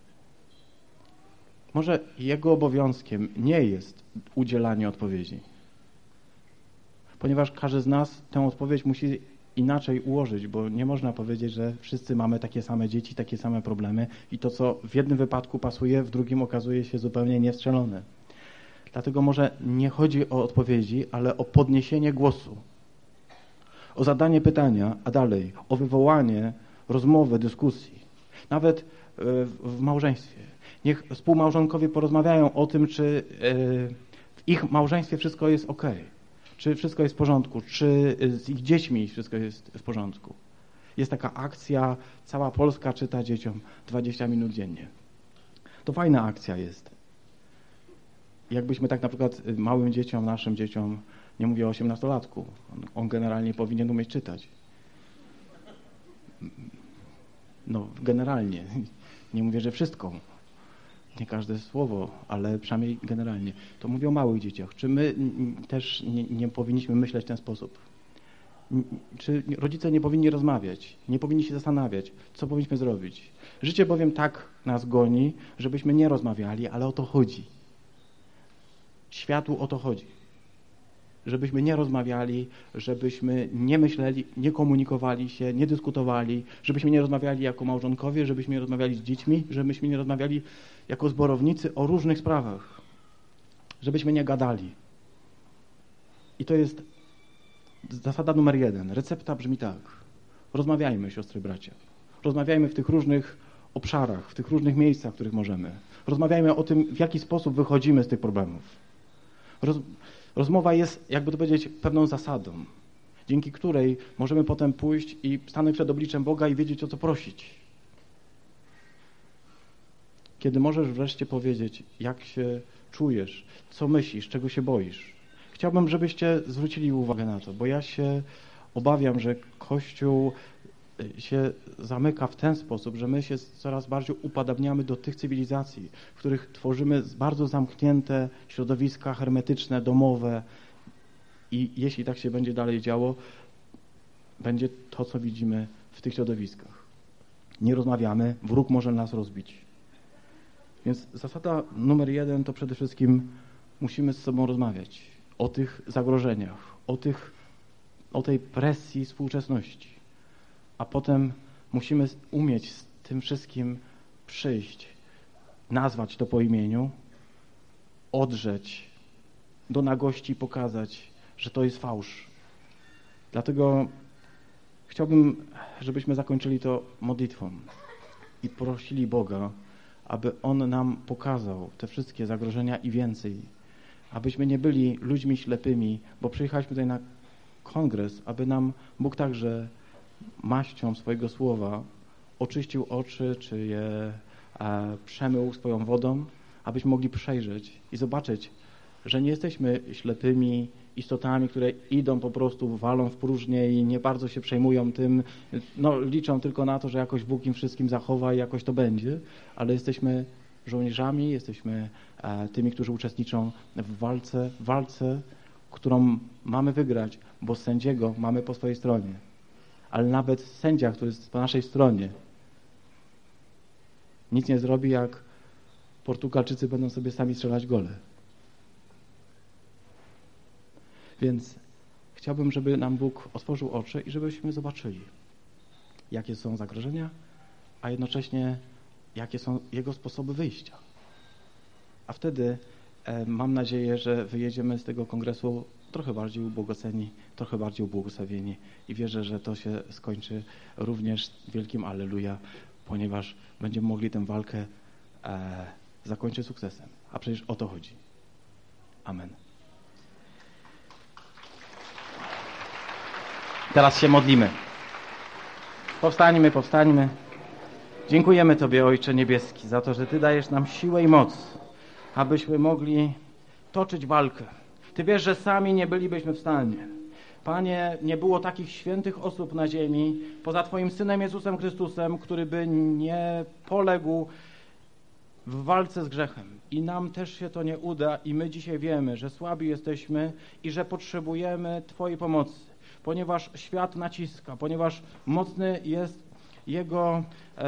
Może jego obowiązkiem nie jest udzielanie odpowiedzi. Ponieważ każdy z nas tę odpowiedź musi inaczej ułożyć, bo nie można powiedzieć, że wszyscy mamy takie same dzieci, takie same problemy i to, co w jednym wypadku pasuje, w drugim okazuje się zupełnie niestrzelone. Dlatego może nie chodzi o odpowiedzi, ale o podniesienie głosu, o zadanie pytania, a dalej o wywołanie rozmowy, dyskusji. Nawet w małżeństwie. Niech współmałżonkowie porozmawiają o tym, czy w ich małżeństwie wszystko jest okej. Czy wszystko jest w porządku, czy z ich dziećmi wszystko jest w porządku. Jest taka akcja, cała Polska czyta dzieciom dwadzieścia minut dziennie. To fajna akcja jest. Jakbyśmy tak na przykład małym dzieciom, naszym dzieciom, nie mówię o osiemnastolatku, on, on generalnie powinien umieć czytać. No, generalnie. Nie mówię, że wszystko. Nie każde słowo, ale przynajmniej generalnie. To mówię o małych dzieciach. Czy my też nie, nie powinniśmy myśleć w ten sposób? Czy rodzice nie powinni rozmawiać? Nie powinni się zastanawiać, co powinniśmy zrobić? Życie bowiem tak nas goni, żebyśmy nie rozmawiali, ale o to chodzi. Światu o to chodzi. Żebyśmy nie rozmawiali, żebyśmy nie myśleli, nie komunikowali się, nie dyskutowali, żebyśmy nie rozmawiali jako małżonkowie, żebyśmy nie rozmawiali z dziećmi, żebyśmy nie rozmawiali jako zborownicy o różnych sprawach. Żebyśmy nie gadali. I to jest zasada numer jeden. Recepta brzmi tak. Rozmawiajmy, siostry, bracia. Rozmawiajmy w tych różnych obszarach, w tych różnych miejscach, w których możemy. Rozmawiajmy o tym, w jaki sposób wychodzimy z tych problemów. Roz, rozmowa jest, jakby to powiedzieć, pewną zasadą, dzięki której możemy potem pójść i stanąć przed obliczem Boga i wiedzieć, o co prosić. Kiedy możesz wreszcie powiedzieć, jak się czujesz, co myślisz, czego się boisz. Chciałbym, żebyście zwrócili uwagę na to, bo ja się obawiam, że Kościół się zamyka w ten sposób, że my się coraz bardziej upodabniamy do tych cywilizacji, w których tworzymy bardzo zamknięte środowiska hermetyczne, domowe i jeśli tak się będzie dalej działo, będzie to, co widzimy w tych środowiskach. Nie rozmawiamy, wróg może nas rozbić. Więc zasada numer jeden to przede wszystkim musimy z sobą rozmawiać o tych zagrożeniach, o, tych, o tej presji współczesności. A potem musimy umieć z tym wszystkim przyjść, nazwać to po imieniu, odrzeć, do nagości pokazać, że to jest fałsz. Dlatego chciałbym, żebyśmy zakończyli to modlitwą i prosili Boga, aby On nam pokazał te wszystkie zagrożenia i więcej. Abyśmy nie byli ludźmi ślepymi, bo przyjechaliśmy tutaj na kongres, aby nam Bóg także maścią swojego słowa oczyścił oczy, czy je e, przemył swoją wodą, abyśmy mogli przejrzeć i zobaczyć, że nie jesteśmy ślepymi istotami, które idą po prostu, walą w próżnię i nie bardzo się przejmują tym, no liczą tylko na to, że jakoś Bóg im wszystkim zachowa i jakoś to będzie, ale jesteśmy żołnierzami, jesteśmy e, tymi, którzy uczestniczą w walce, w walce, którą mamy wygrać, bo sędziego mamy po swojej stronie. Ale nawet sędzia, który jest po naszej stronie, nic nie zrobi, jak Portugalczycy będą sobie sami strzelać gole. Więc chciałbym, żeby nam Bóg otworzył oczy i żebyśmy zobaczyli, jakie są zagrożenia, a jednocześnie jakie są Jego sposoby wyjścia. A wtedy e, mam nadzieję, że wyjedziemy z tego kongresu trochę bardziej ubłogosławeni, trochę bardziej ubłogosławieni i wierzę, że to się skończy również wielkim alleluja, ponieważ będziemy mogli tę walkę e, zakończyć sukcesem. A przecież o to chodzi. Amen. Teraz się modlimy. Powstańmy, powstańmy. Dziękujemy Tobie, Ojcze Niebieski, za to, że Ty dajesz nam siłę i moc, abyśmy mogli toczyć walkę. Ty wiesz, że sami nie bylibyśmy w stanie. Panie, nie było takich świętych osób na ziemi, poza Twoim Synem Jezusem Chrystusem, który by nie poległ w walce z grzechem. I nam też się to nie uda i my dzisiaj wiemy, że słabi jesteśmy i że potrzebujemy Twojej pomocy, ponieważ świat naciska, ponieważ mocny jest Jego,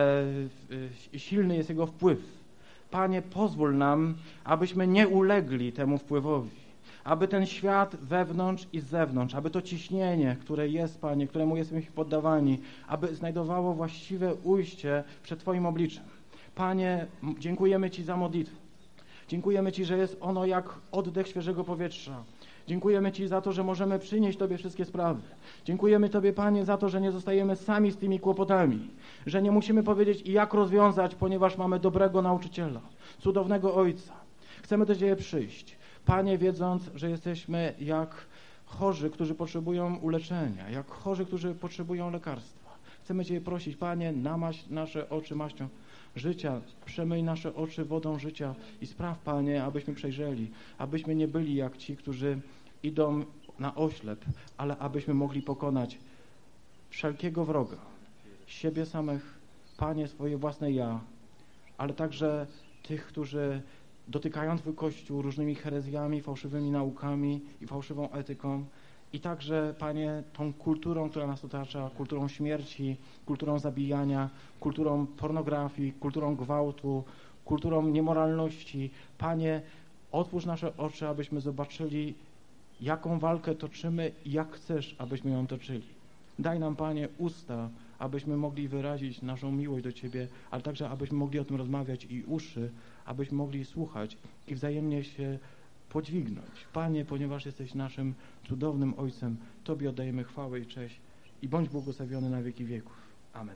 e, silny jest Jego wpływ. Panie, pozwól nam, abyśmy nie ulegli temu wpływowi, aby ten świat wewnątrz i z zewnątrz, aby to ciśnienie, które jest, Panie, któremu jesteśmy poddawani, aby znajdowało właściwe ujście przed Twoim obliczem. Panie, dziękujemy Ci za modlitwę. Dziękujemy Ci, że jest ono jak oddech świeżego powietrza. Dziękujemy Ci za to, że możemy przynieść Tobie wszystkie sprawy. Dziękujemy Tobie, Panie, za to, że nie zostajemy sami z tymi kłopotami, że nie musimy powiedzieć, jak rozwiązać, ponieważ mamy dobrego nauczyciela, cudownego Ojca. Chcemy do Ciebie przyjść, Panie, wiedząc, że jesteśmy jak chorzy, którzy potrzebują uleczenia, jak chorzy, którzy potrzebują lekarstwa. Chcemy Ciebie prosić, Panie, namaść nasze oczy maścią życia, przemyj nasze oczy wodą życia i spraw, Panie, abyśmy przejrzeli, abyśmy nie byli jak ci, którzy idą na oślep, ale abyśmy mogli pokonać wszelkiego wroga, siebie samych, Panie, swoje własne ja, ale także tych, którzy dotykają Twój Kościół różnymi herezjami, fałszywymi naukami i fałszywą etyką i także, Panie, tą kulturą, która nas otacza, kulturą śmierci, kulturą zabijania, kulturą pornografii, kulturą gwałtu, kulturą niemoralności. Panie, otwórz nasze oczy, abyśmy zobaczyli, jaką walkę toczymy i jak chcesz, abyśmy ją toczyli. Daj nam, Panie, usta, abyśmy mogli wyrazić naszą miłość do Ciebie, ale także, abyśmy mogli o tym rozmawiać i uszy, abyśmy mogli słuchać i wzajemnie się podźwignąć. Panie, ponieważ jesteś naszym cudownym Ojcem, Tobie oddajemy chwałę i cześć i bądź błogosławiony na wieki wieków. Amen.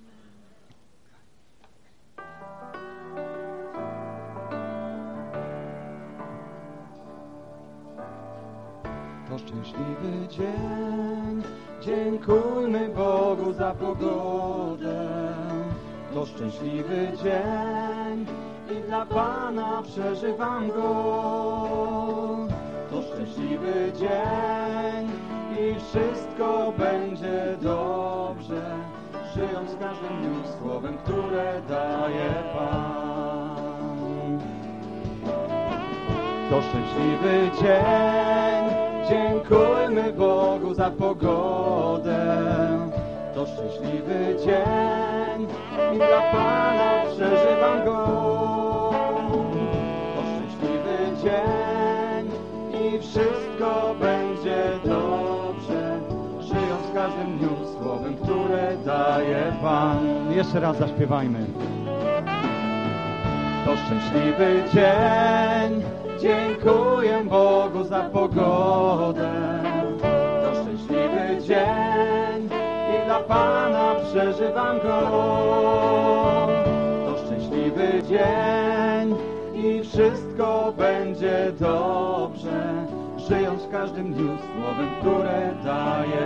To szczęśliwy dzień, dziękujmy Bogu za pogodę. To szczęśliwy dzień i dla Pana przeżywam go. To szczęśliwy dzień i wszystko będzie dobrze, żyjąc każdym dniem słowem, które daje Pan. To szczęśliwy dzień, dziękujmy Bogu za pogodę. To szczęśliwy dzień i dla Pana przeżywam go. To szczęśliwy dzień i wszystko będzie dobrze, żyjąc w każdym dniu słowem, które daje Pan. Jeszcze raz zaśpiewajmy. To szczęśliwy dzień, dziękuję Bogu za pogodę. To szczęśliwy dzień i dla Pana przeżywam go. To szczęśliwy dzień i wszystko będzie dobrze, żyjąc w każdym dniu słowem, które daje